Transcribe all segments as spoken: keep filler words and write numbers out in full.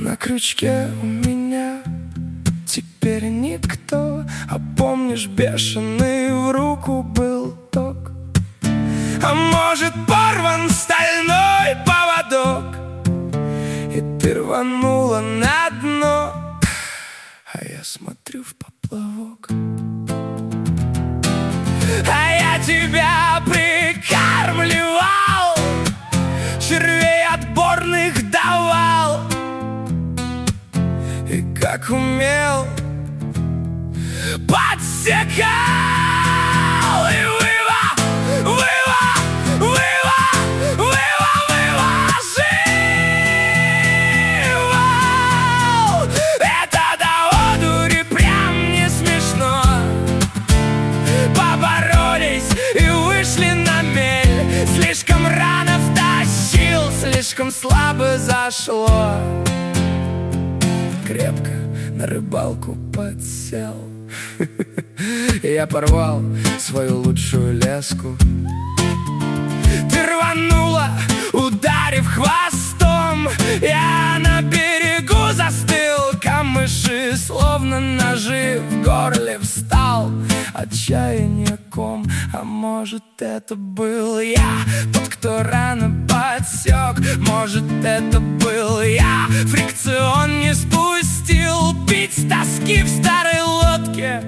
на крючке у меня теперь никто. А помнишь, бешеный в руку был ток? А может, порван стальной поводок, и ты рванула на дно, а я смотрю в поплавок. А я тебя прикармливал, червей отборных давал, и как умел подсекал, и выва, выва, выва, выва, вываживал. Это до одури прям не смешно. Поборолись и вышли на мель. Слишком рано втащил, слишком слабо зашло. Крепко на рыбалку подсел. Я порвал свою лучшую леску. Ты рванула, ударив хвостом. Я на берегу застыл, камыши словно ножи в горле встал. Отчаяние ком, а может, это был я, тот, кто рано подсек. Может, это был я, фрикцион не спустил, пить с тоски в старой лодке.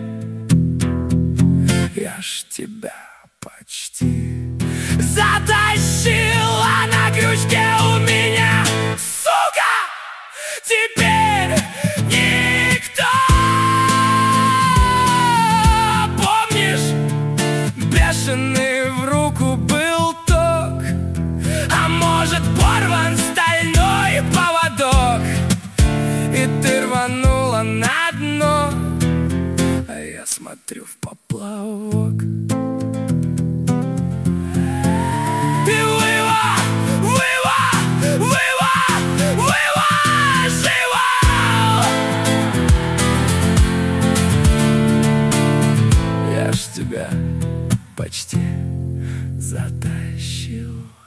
Я ж тебя почти затащила на крючке у меня, сука, теперь никто. Помнишь, бешеный в руку был ток? А может, порван стальной поводок, и ты рванула на дно, а я смотрю в поплавок. Ты выва, выва, выва, вываживал. Я ж тебя почти затащил.